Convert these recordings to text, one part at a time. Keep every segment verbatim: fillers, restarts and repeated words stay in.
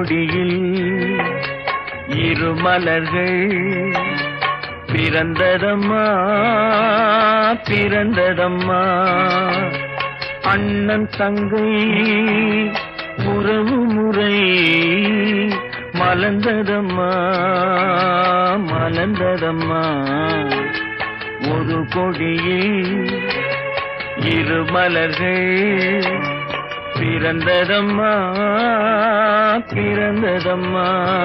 கொடியில் இரு மலர்கள் பிறந்ததம்மா பிறந்ததம்மா. அண்ணன் தங்கை உறவு முறை மலர்ந்ததம்மா மலர்ந்ததம்மா. ஒரு கொடியில் இரு மலர்கள் பிறந்ததம்மா பிறந்ததம்மா.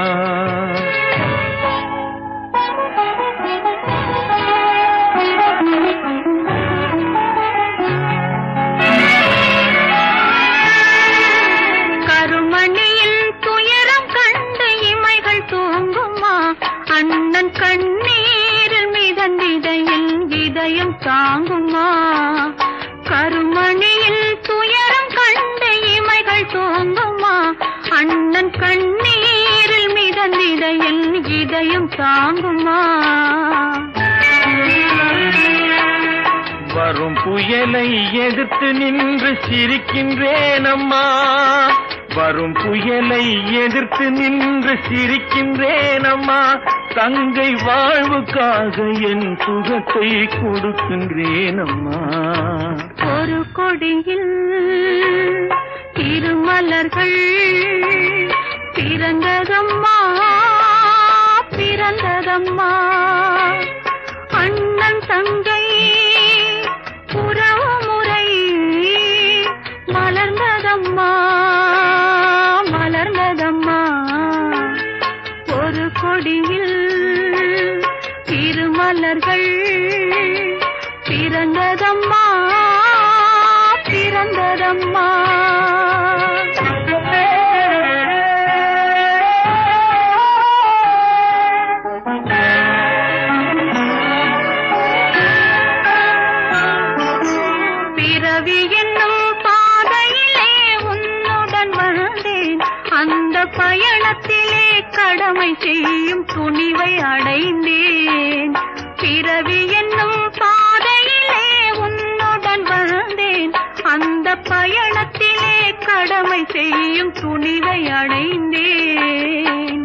கருமணியில் துயரம் கண்டு இமைகள் தூங்குமா, அண்ணன் கண்ணீரில் மிதந்திடையில் இதயம் தாங்குமா. கருமணியில் துயரம் கண்டு இமைகள் தூங்குமா, அண்ணன் கண்ணீரில் மிதந்திடையில் இதயம் தாங்குமா. வரும் புயலை எதிர்த்து நின்று சிரிக்கின்றேன் அம்மா, வரும் புயலை எதிர்த்து நின்று சிரிக்கின்றேன் அம்மா. தங்கை வாழ்வுக்காக என் சுகத்தை கொடுக்கின்றேன் அம்மா. ஒரு கொடியில் திருமலர்கள் பிறந்ததம்மா பிறந்ததம்மா. அண்ணன் தங்கை உறவு முறை மலர்ந்ததம்மா மலர்ந்ததம்மா. ஒரு கொடியில் திருமலர்கள் பிறந்ததம்மா பிறந்ததம்மா. பிறவி என்னும் பாதையிலே உன்னுடன் வந்தேன், அந்த பயணத்திலே கடமை செய்யும் துணிவை அடைந்தேன். பிறவி என்னும் பாதையிலே உன்னுடன் வந்தேன், அந்த பயணத்திலே கடமை செய்யும் துணிவை அடைந்தேன்.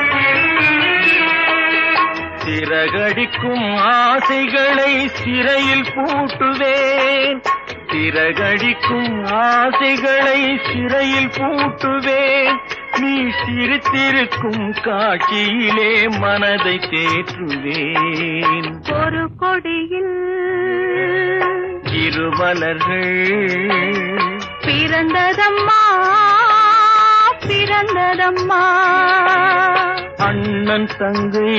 சிறகடிக்கும் ஆசைகளை சிறையில் பூட்டுவேன், சிறகடிக்கும் ஆசைகளை சிறையில் பூட்டுவேன். நீ சிரித்திருக்கும் காட்சியிலே மனதை தேற்றுவேன். ஒரு கொடியில் இரு மலர்கள் பிறந்ததம்மா பிறந்ததம்மா. அண்ணன் தங்கை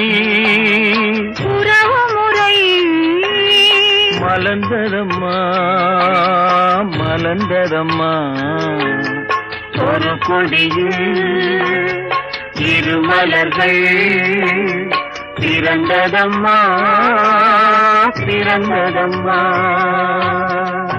உறவு முறை மலர்ந்ததம்மா மலர்ந்ததம்மா. ஒரு கொடியில் இரு மலர்கள் பிறந்ததம்மா பிறந்ததம்மா.